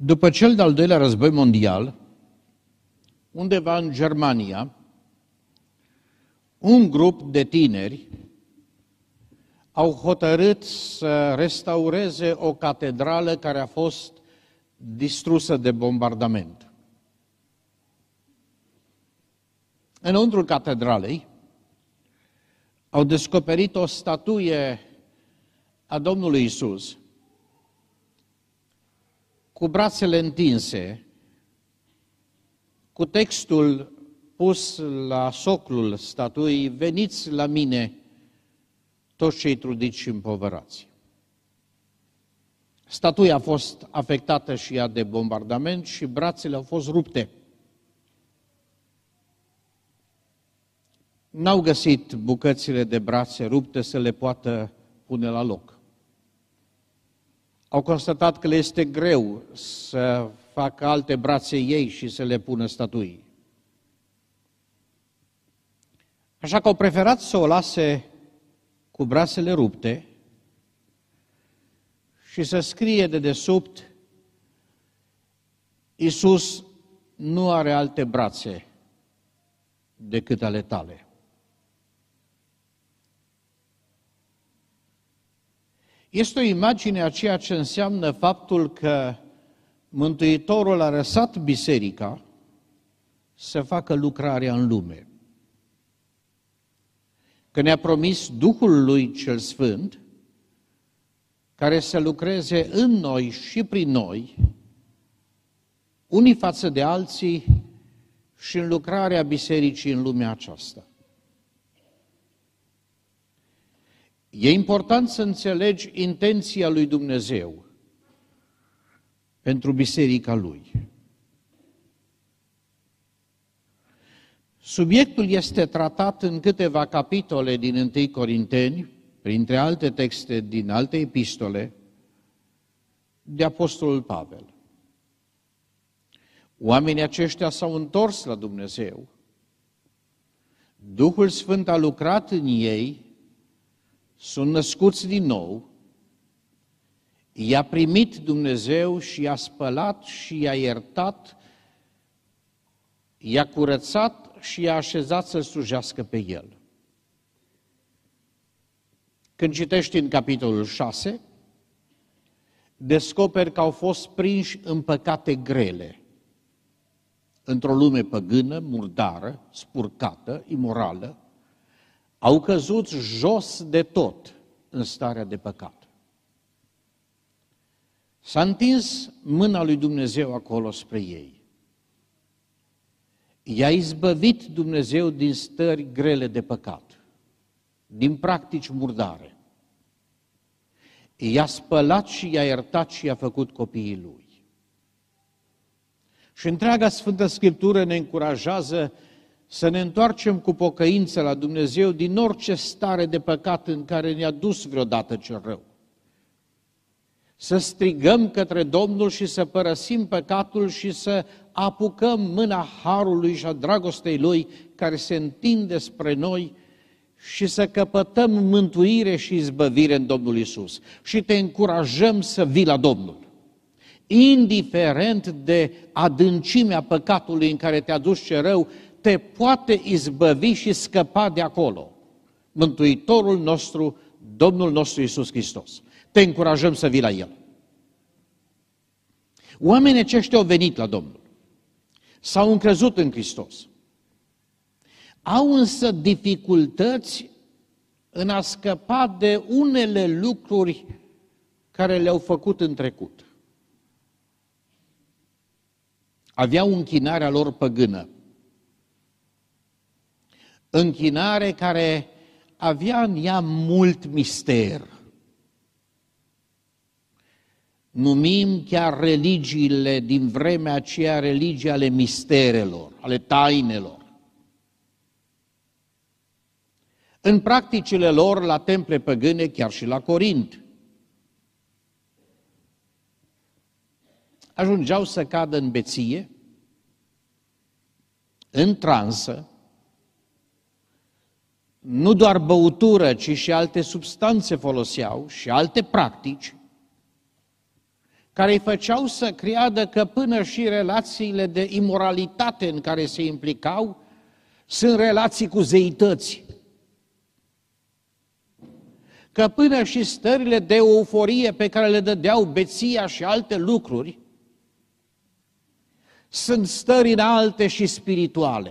După cel de-al doilea război mondial, undeva în Germania, un grup de tineri au hotărât să restaureze o catedrală care a fost distrusă de bombardament. Înăuntrul catedralei au descoperit o statuie a Domnului Iisus cu brațele întinse, cu textul pus la soclul statuii: veniți la mine toți cei trudiți și împovărați. Statuia a fost afectată și ea de bombardament și brațele au fost rupte. N-au găsit bucățile de brațe rupte să le poată pune la loc. Au constatat că le este greu să facă alte brațe ei și să le pună statuii. Așa că au preferat să o lase cu brațele rupte și să scrie de desubt: Iisus nu are alte brațe decât ale tale. Este o imagine a ceea ce înseamnă faptul că Mântuitorul a lăsat biserica să facă lucrarea în lume. Că ne-a promis Duhul lui cel Sfânt, care să lucreze în noi și prin noi, unii față de alții, și în lucrarea bisericii în lumea aceasta. E important să înțelegi intenția lui Dumnezeu pentru biserica lui. Subiectul este tratat în câteva capitole din 1 Corinteni, printre alte texte din alte epistole, de Apostolul Pavel. Oamenii aceștia s-au întors la Dumnezeu. Duhul Sfânt a lucrat în ei, sunt născuți din nou, i-a primit Dumnezeu și i-a spălat și i-a iertat, i-a curățat și i-a așezat să-L slujească pe El. Când citești în capitolul 6, descoperi că au fost prinși în păcate grele, într-o lume păgână, murdară, spurcată, imorală, au căzut jos de tot în starea de păcat. S-a întins mâna lui Dumnezeu acolo spre ei. I-a izbăvit Dumnezeu din stări grele de păcat, din practici murdare. I-a spălat și i-a iertat și i-a făcut copiii lui. Și întreaga Sfântă Scriptură ne încurajează să ne întoarcem cu pocăință la Dumnezeu din orice stare de păcat în care ne-a dus vreodată cel rău. Să strigăm către Domnul și să părăsim păcatul și să apucăm mâna harului și a dragostei Lui care se întinde spre noi și să căpătăm mântuire și izbăvire în Domnul Iisus. Și te încurajăm să vii la Domnul. Indiferent de adâncimea păcatului în care te-a dus cel rău, te poate izbăvi și scăpa de acolo Mântuitorul nostru, Domnul nostru Iisus Hristos. Te încurajăm să vii la El. Oamenii aceștia au venit la Domnul, s-au încrezut în Hristos. Au însă dificultăți în a scăpa de unele lucruri care le-au făcut în trecut. Aveau închinarea lor păgână. Închinare care avea în ea mult mister. Numim chiar religiile din vremea aceea religii ale misterelor, ale tainelor. În practicile lor la temple păgâne, chiar și la Corint, ajungeau să cadă în beție, în transă, nu doar băutură, ci și alte substanțe foloseau și alte practici, care îi făceau să creadă că până și relațiile de imoralitate în care se implicau sunt relații cu zeități. Că până și stările de euforie pe care le dădeau beția și alte lucruri sunt stări înalte și spirituale.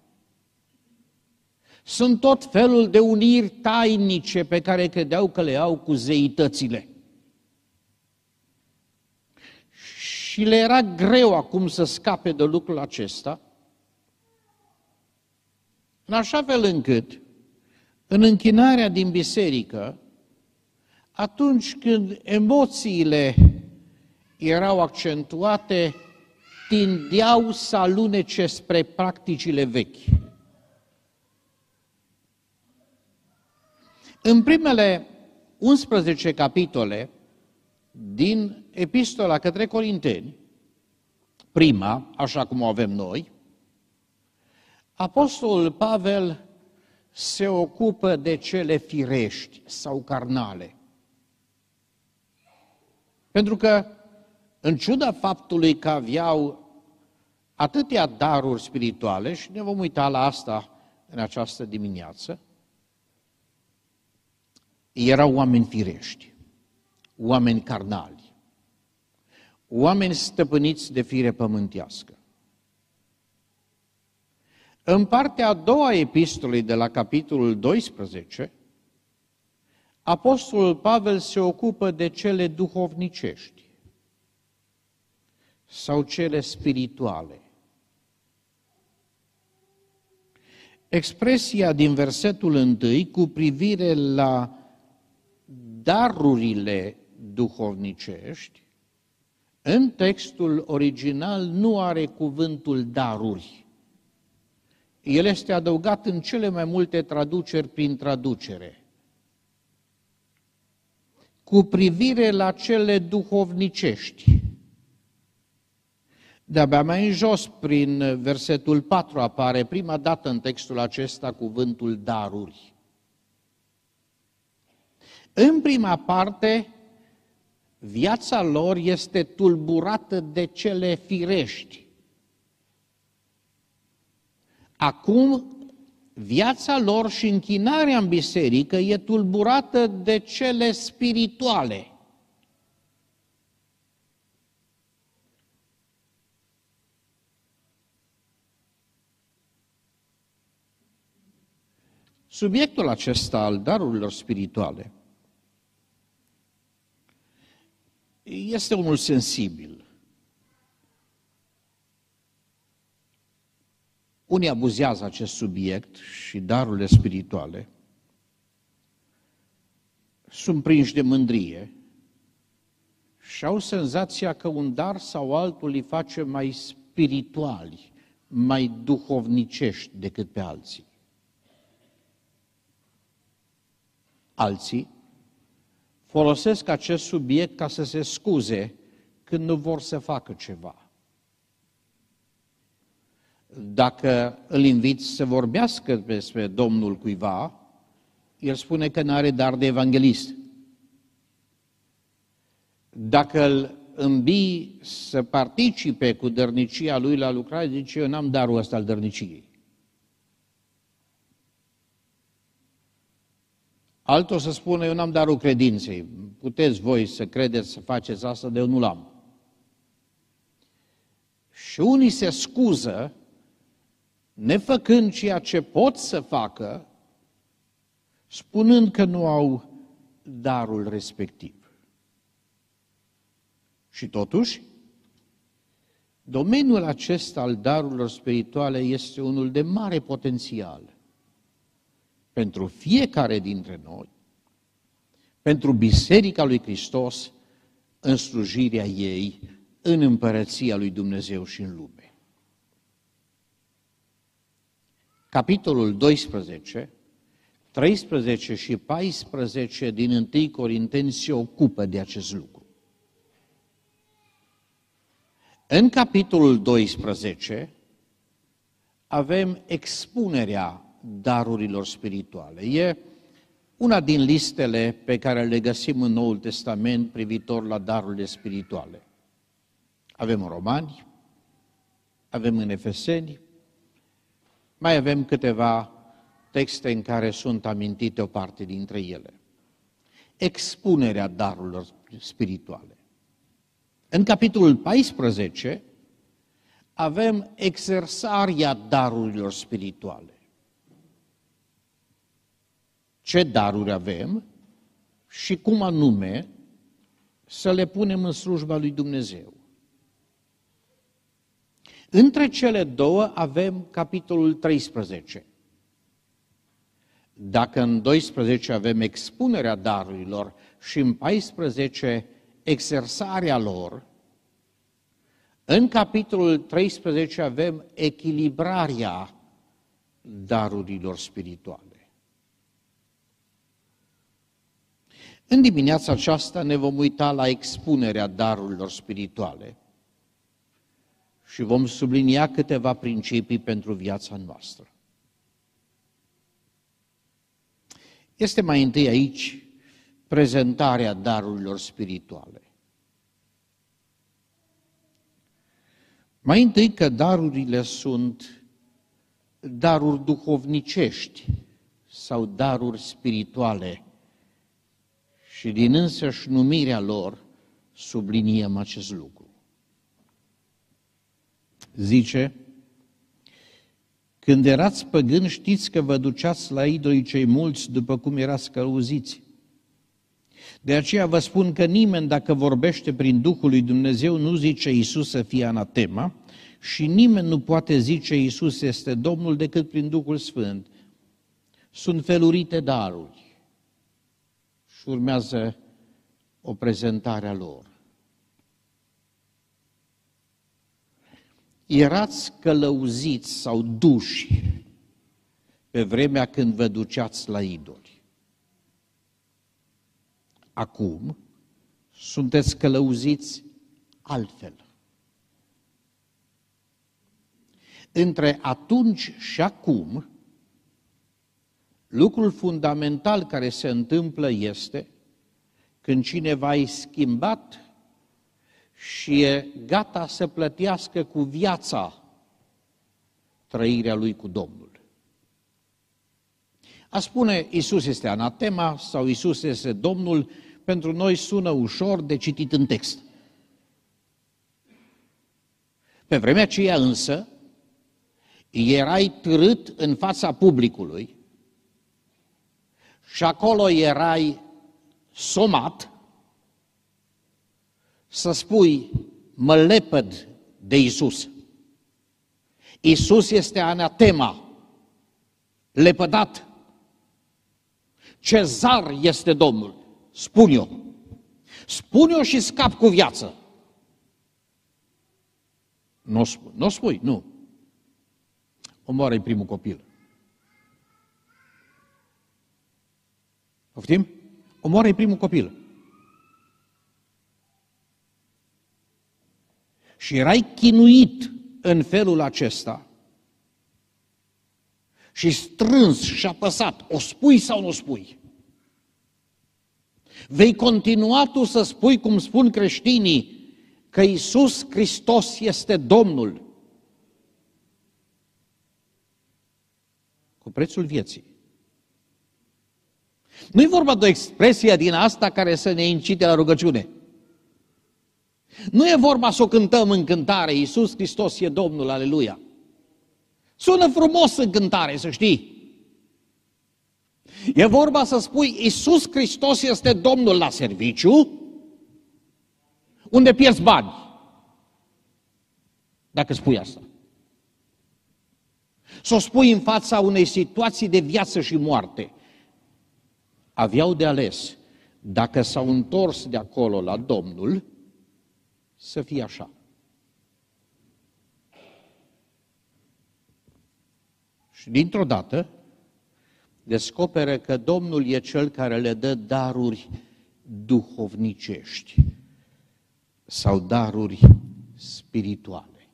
Sunt tot felul de uniri tainice pe care credeau că le au cu zeitățile. Și le era greu acum să scape de lucrul acesta, în așa fel încât, în închinarea din biserică, atunci când emoțiile erau accentuate, tindeau să alunece spre practicile vechi. În primele 11 capitole din Epistola către Corinteni, prima, așa cum o avem noi, Apostolul Pavel se ocupă de cele firești sau carnale. Pentru că, în ciuda faptului că aveau atâtea daruri spirituale, și ne vom uita la asta în această dimineață, erau oameni firești, oameni carnali, oameni stăpâniți de fire pământească. În partea a doua epistolei de la capitolul 12, Apostolul Pavel se ocupă de cele duhovnicești sau cele spirituale. Expresia din versetul 1 cu privire la darurile duhovnicești, în textul original nu are cuvântul daruri. El este adăugat în cele mai multe traduceri prin traducere. Cu privire la cele duhovnicești. De-abia mai în jos, prin versetul 4, apare prima dată în textul acesta cuvântul daruri. În prima parte, viața lor este tulburată de cele firești. Acum, viața lor și închinarea în biserică e tulburată de cele spirituale. Subiectul acesta al darurilor spirituale este unul sensibil. Unii abuzează acest subiect și darurile spirituale, sunt prinși de mândrie și au senzația că un dar sau altul îi face mai spirituali, mai duhovnicești decât pe alții. Alții folosesc acest subiect ca să se scuze când nu vor să facă ceva. Dacă îl inviți să vorbească despre Domnul cuiva, el spune că nu are dar de evanghelist. Dacă îl îmbii să participe cu dărnicia lui la lucrare, zice, eu n-am darul ăsta al dărniciei. Altul să spună, eu n-am darul credinței. Puteți voi să credeți să faceți asta, de eu nu l-am. Și unii se scuză, nefăcând ceea ce pot să facă, spunând că nu au darul respectiv. Și totuși, domeniul acesta al darurilor spirituale este unul de mare potențial pentru fiecare dintre noi, pentru Biserica lui Hristos, în slujirea ei, în împărăția lui Dumnezeu și în lume. Capitolul 12, 13 și 14 din 1 Corinteni se ocupă de acest lucru. În capitolul 12 avem expunerea darurilor spirituale. E una din listele pe care le găsim în Noul Testament privitor la darurile spirituale. Avem în Romani, avem în Efeseni, mai avem câteva texte în care sunt amintite o parte dintre ele. Expunerea darurilor spirituale. În capitolul 14 avem exersarea darurilor spirituale. Ce daruri avem și cum anume să le punem în slujba lui Dumnezeu. Între cele două avem capitolul 13. Dacă în 12 avem expunerea darurilor și în 14 exersarea lor, în capitolul 13 avem echilibrarea darurilor spirituale. În dimineața aceasta ne vom uita la expunerea darurilor spirituale și vom sublinia câteva principii pentru viața noastră. Este mai întâi aici prezentarea darurilor spirituale. Mai întâi că darurile sunt daruri duhovnicești sau daruri spirituale și din însăși numirea lor subliniem acest lucru. Zice, când erați păgâni, știți că vă duceați la idolii cei mulți după cum erați călăuziți. De aceea vă spun că nimeni, dacă vorbește prin Duhul lui Dumnezeu, nu zice Iisus să fie anatema și nimeni nu poate zice Iisus este Domnul decât prin Duhul Sfânt. Sunt felurite daruri și urmează o prezentare a lor. Erați călăuziți sau duși pe vremea când vă duceați la idoli. Acum sunteți călăuziți altfel. Între atunci și acum, lucrul fundamental care se întâmplă este când cineva e schimbat și e gata să plătească cu viața trăirea lui cu Domnul. A spune Iisus este anatema sau Iisus este Domnul, pentru noi sună ușor de citit în text. Pe vremea aceea însă, erai târât în fața publicului și acolo erai somat să spui, mă lepăd de Iisus. Iisus este anatema, lepădat. Cezar este Domnul. Spun eu. Spun eu și scap cu viață. Nu spui, nu. Omoară-i primul copil. Poftim? Omoară-i primul copil. Și erai chinuit în felul acesta și strâns și apăsat, o spui sau nu o spui? Vei continua tu să spui, cum spun creștinii, că Iisus Hristos este Domnul cu prețul vieții. Nu e vorba de o expresie din asta care să ne incite la rugăciune. Nu e vorba să o cântăm în cântare, Iisus Hristos e Domnul, aleluia. Sună frumos în cântare, să știi. E vorba să spui, Iisus Hristos este Domnul la serviciu, unde pierzi bani. Dacă spui asta. Să o spui în fața unei situații de viață și moarte. Aveau de ales, dacă s-au întors de acolo la Domnul, să fie așa. Și dintr-o dată descoperă că Domnul e Cel care le dă daruri duhovnicești sau daruri spirituale.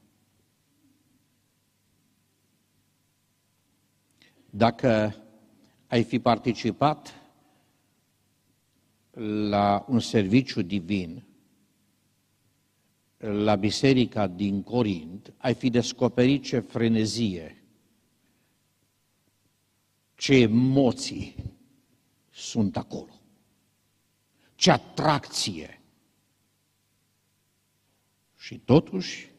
Dacă ai fi participat la un serviciu divin, la biserica din Corint, ai fi descoperit ce frenezie, ce emoții sunt acolo, ce atracție. Și totuși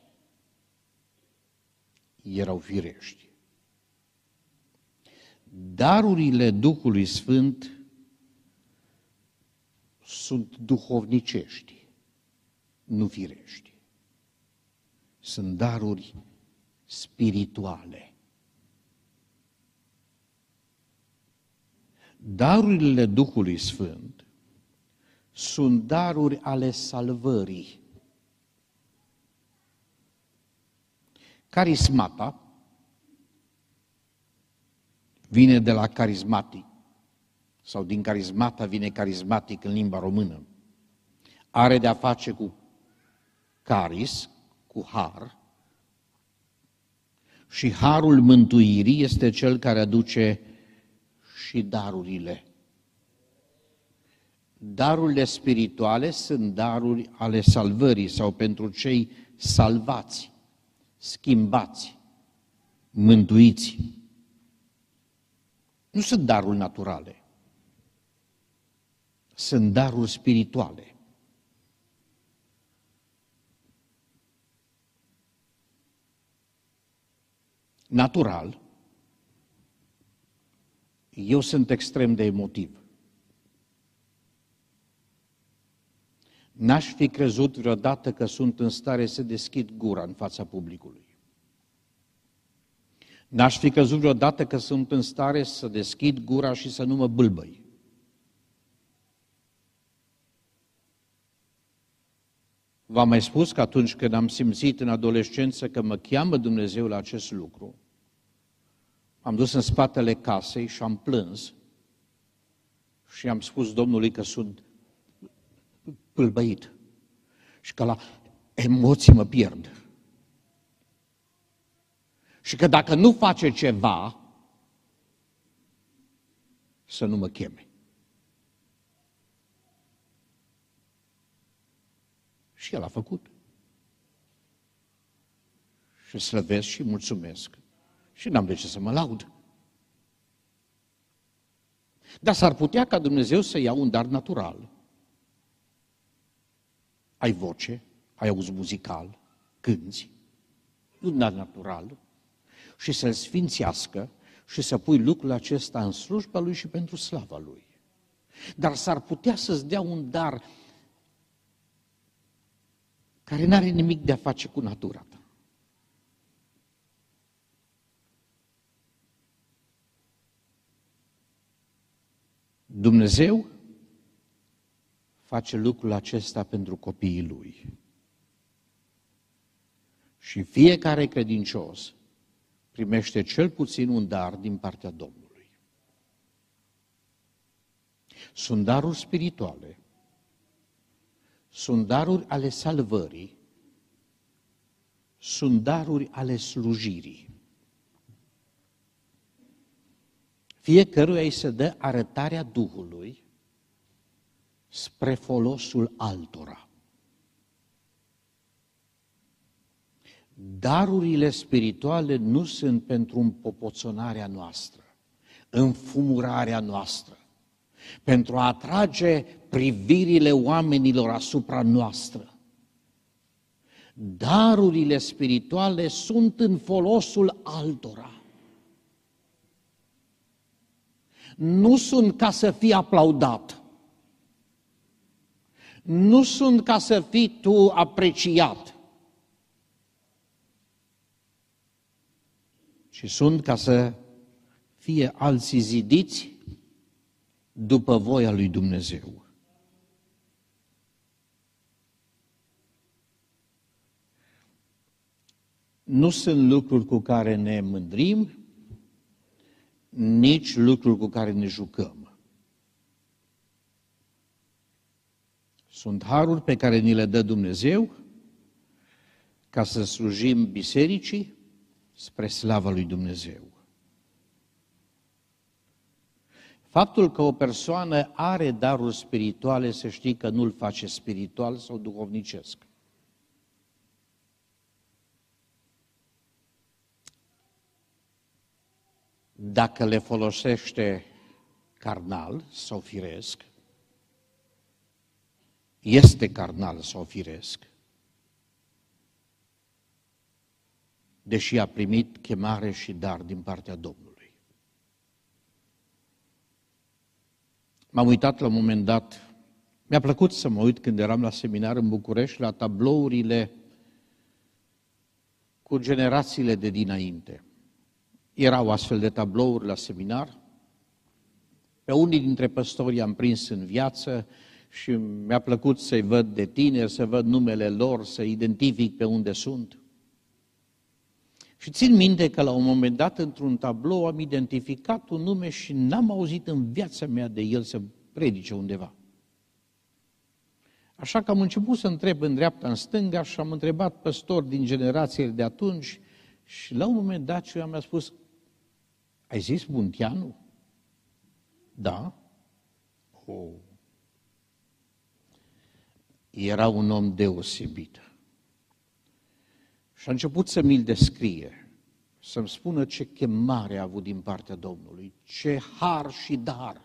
erau firești. Darurile Duhului Sfânt sunt duhovnicești, nu firești. Sunt daruri spirituale. Darurile Duhului Sfânt sunt daruri ale salvării. Carismata vine de la carismatic, sau din carismata vine carismatic în limba română. Are de-a face cu caris, cu har, și harul mântuirii este cel care aduce și darurile. Darurile spirituale sunt daruri ale salvării sau pentru cei salvați, schimbați, mântuiți. Nu sunt daruri naturale, sunt daruri spirituale. Natural, eu sunt extrem de emotiv. N-aș fi crezut vreodată că sunt în stare să deschid gura în fața publicului. N-aș fi crezut vreodată că sunt în stare să deschid gura și să nu mă bâlbăi. V-am mai spus că atunci când am simțit în adolescență că mă cheamă Dumnezeu la acest lucru, am dus în spatele casei și am plâns și am spus Domnului că sunt pâlbăit și că la emoții mă pierd. Și că dacă nu face ceva, să nu mă cheme. Și el a făcut. Și slăvesc și mulțumesc. Și n-am de ce să mă laud. Dar s-ar putea ca Dumnezeu să ia un dar natural. Ai voce, ai auz muzical, cânți, un dar natural, și să-l sfințească și să pui lucrul acesta în slujba lui și pentru slava lui. Dar s-ar putea să-ți dea un dar care n-are nimic de a face cu natura ta. Dumnezeu face lucrul acesta pentru copiii Lui. Și fiecare credincios primește cel puțin un dar din partea Domnului. Sunt daruri spirituale, sunt daruri ale salvării, sunt daruri ale slujirii. Fiecăruia îi se dă arătarea Duhului spre folosul altora. Darurile spirituale nu sunt pentru împopoțonarea noastră, înfumurarea noastră, pentru a atrage privirile oamenilor asupra noastră. Darurile spirituale sunt în folosul altora. Nu sunt ca să fii aplaudat. Nu sunt ca să fii tu apreciat. Și sunt ca să fie alții zidiți după voia lui Dumnezeu. Nu sunt lucruri cu care ne mândrim, nici lucruri cu care ne jucăm. Sunt haruri pe care ni le dă Dumnezeu ca să slujim bisericii spre slava lui Dumnezeu. Faptul că o persoană are daruri spirituale, să știi că nu-l face spiritual sau duhovnicesc. dacă le folosește carnal sau firesc, este carnal sau firesc, deși a primit chemare și dar din partea Domnului. M-am uitat la un moment dat, mi-a plăcut să mă uit când eram la seminar în București, la tablourile cu generațiile de dinainte. Erau astfel de tablouri la seminar. Pe unii dintre păstori am prins în viață și mi-a plăcut să-i văd de tineri, să văd numele lor, să identific pe unde sunt. Și țin minte că la un moment dat, într-un tablou, am identificat un nume și n-am auzit în viața mea de el să predice undeva. Așa că am început să întreb în dreapta, în stânga și am întrebat păstori din generațiile de atunci și la un moment dat cineva mi-a spus: ai zis Munteanu? Da. Oh. Era un om deosebit. Și a început să mi-l descrie, să-mi spună ce chemare a avut din partea Domnului, ce har și dar.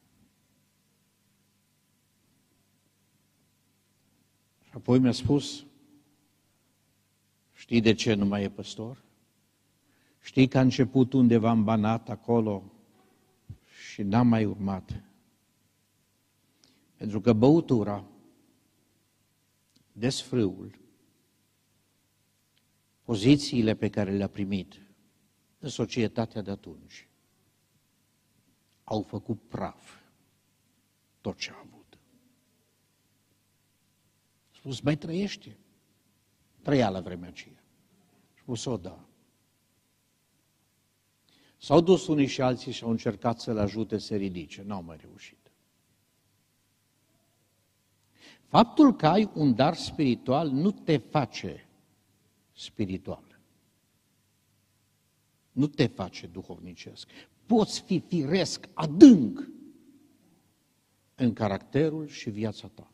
Și apoi mi-a spus: știi de ce nu mai e păstor? Știi că a început undeva în Banat, acolo, și n-am mai urmat. Pentru că băutura, desfrâul, pozițiile pe care le-a primit în societatea de atunci au făcut praf tot ce a avut. A spus: mai trăiește? Trăia la vremea aceea. A spus: o, da. S-au dus unii și alții și au încercat să-l ajute să se ridice. N-au mai reușit. Faptul că ai un dar spiritual nu te face spiritual. Nu te face duhovnicesc. Poți fi firesc adânc în caracterul și viața ta.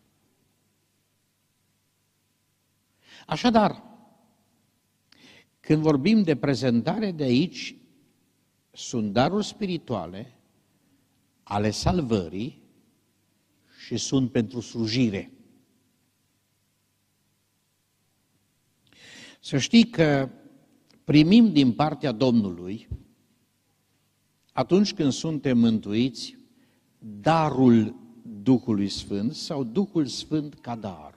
Așadar, când vorbim de prezentare de aici, sunt daruri spirituale ale salvării și sunt pentru slujire. Să știi că primim din partea Domnului, atunci când suntem mântuiți, darul Duhului Sfânt sau Duhul Sfânt ca dar.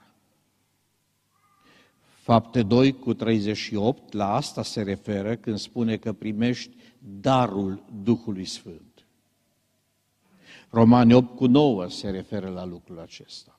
Fapte 2:38, la asta se referă când spune că primești darul Duhului Sfânt. Romani 8:9 se referă la lucrul acesta.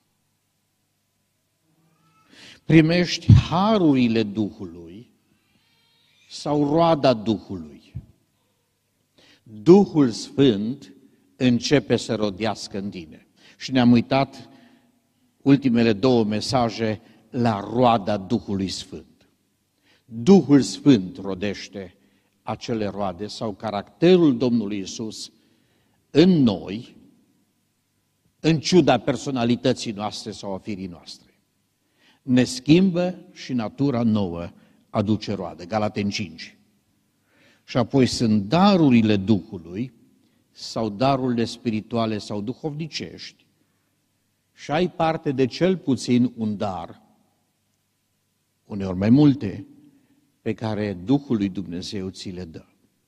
Primești harurile Duhului sau roada Duhului. Duhul Sfânt începe să rodească în tine. Și ne-am uitat ultimele două mesaje la roada Duhului Sfânt. Duhul Sfânt rodește acele roade sau caracterul Domnului Iisus în noi, în ciuda personalității noastre sau a firii noastre. Ne schimbă și natura nouă aduce roade. Galateni 5. Și apoi sunt darurile Duhului sau darurile spirituale sau duhovnicești și ai parte de cel puțin un dar, uneori mai multe, pe care Duhul lui Dumnezeu ți le dă.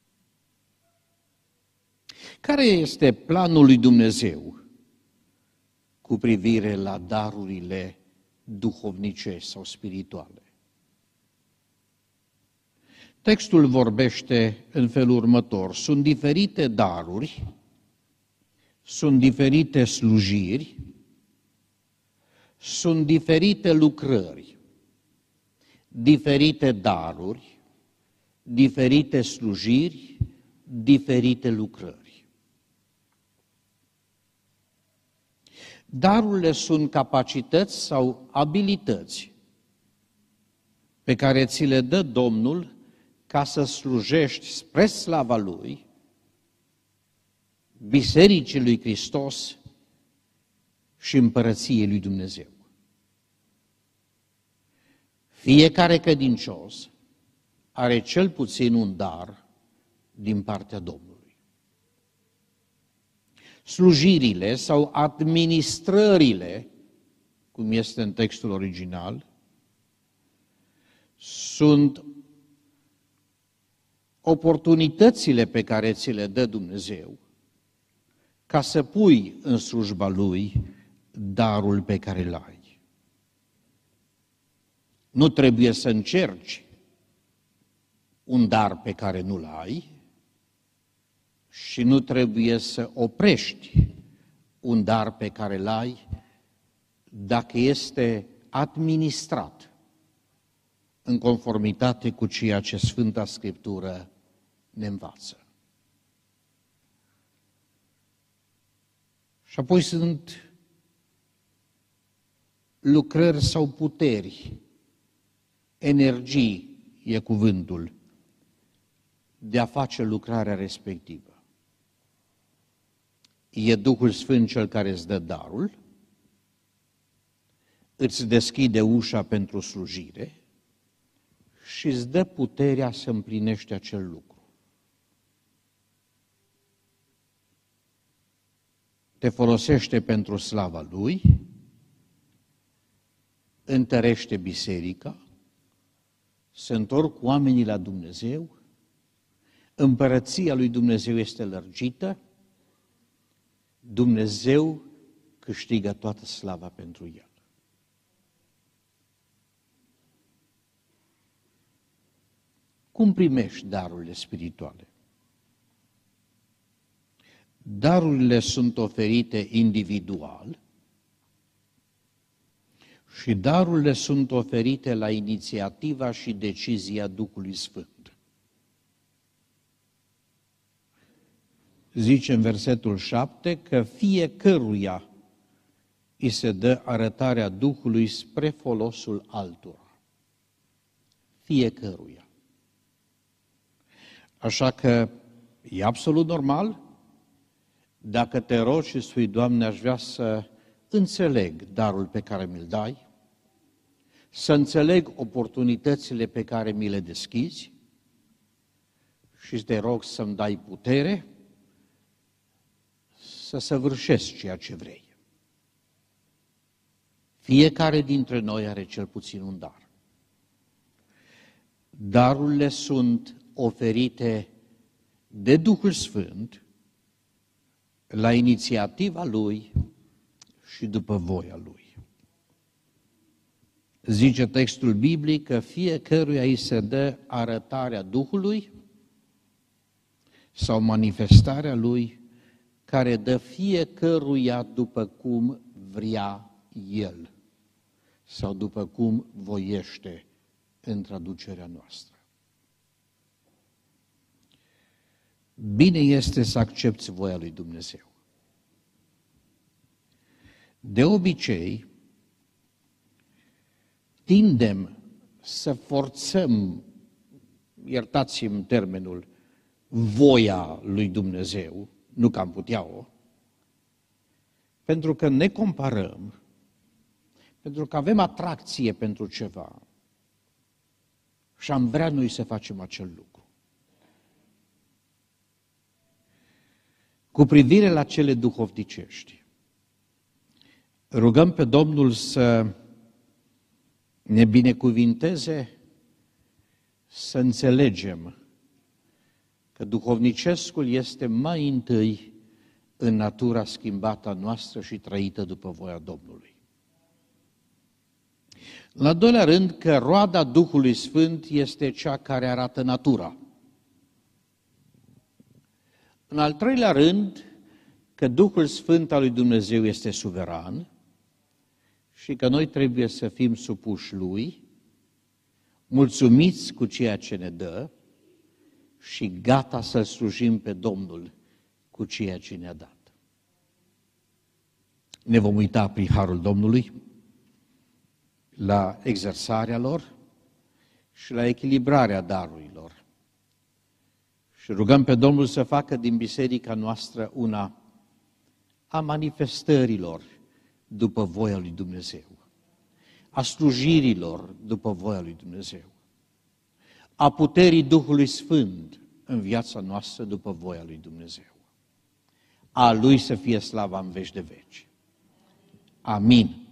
Care este planul lui Dumnezeu cu privire la darurile duhovnicești sau spirituale? Textul vorbește în felul următor: sunt diferite daruri, sunt diferite slujiri, sunt diferite lucrări, diferite daruri, diferite slujiri, diferite lucrări. Darurile sunt capacități sau abilități pe care ți le dă Domnul ca să slujești spre slava Lui, Bisericii lui Hristos și împărăției lui Dumnezeu. Fiecare credincios are cel puțin un dar din partea Domnului. Slujirile sau administrările, cum este în textul original, sunt oportunitățile pe care ți le dă Dumnezeu ca să pui în slujba Lui darul pe care îl ai. Nu trebuie să încerci un dar pe care nu-l ai și nu trebuie să oprești un dar pe care îl ai dacă este administrat în conformitate cu ceea ce Sfânta Scriptură ne învață. Și apoi sunt lucrări sau puteri, energii, e cuvântul, de a face lucrarea respectivă. E Duhul Sfânt cel care îți dă darul, îți deschide ușa pentru slujire și îți dă puterea să împlinești acel lucru. Te folosește pentru slava Lui, întărește biserica, se întorc oamenii la Dumnezeu, împărăția lui Dumnezeu este lărgită, Dumnezeu câștigă toată slava pentru El. Cum primești darurile spirituale? Darurile sunt oferite individual și darurile sunt oferite la inițiativa și decizia Duhului Sfânt. Zice în versetul 7 că fiecăruia îi se dă arătarea Duhului spre folosul altora. Fiecăruia. Așa că e absolut normal dacă te rogi și spui, Doamne, aș vrea să înțeleg darul pe care mi-l dai, să înțeleg oportunitățile pe care mi le deschizi și te rog să-mi dai putere să săvârșesc ceea ce vrei. Fiecare dintre noi are cel puțin un dar. Darurile sunt oferite de Duhul Sfânt la inițiativa Lui și după voia Lui. Zice textul biblic că fiecăruia îi se dă arătarea Duhului sau manifestarea Lui, care dă fiecăruia după cum vrea El sau după cum voiește în traducerea noastră. Bine este să accepți voia lui Dumnezeu. De obicei, tindem să forțăm, iertați-mi termenul, voia lui Dumnezeu, nu că am putea-o, pentru că ne comparăm, pentru că avem atracție pentru ceva și am vrea noi să facem acel lucru. Cu privire la cele duhovnicești, rugăm pe Domnul să ne binecuvinteze, să înțelegem că duhovnicescul este mai întâi în natura schimbată a noastră și trăită după voia Domnului. În al doilea rând, că roada Duhului Sfânt este cea care arată natura. În al treilea rând, că Duhul Sfânt al lui Dumnezeu este suveran și că noi trebuie să fim supuși Lui, mulțumiți cu ceea ce ne dă și gata să-L slujim pe Domnul cu ceea ce ne-a dat. Ne vom uita prin harul Domnului la exersarea lor și la echilibrarea darurilor. Și rugăm pe Domnul să facă din biserica noastră una a manifestărilor după voia lui Dumnezeu, a slujirilor după voia lui Dumnezeu, a puterii Duhului Sfânt în viața noastră după voia lui Dumnezeu, A Lui să fie slava în veci de veci. Amin.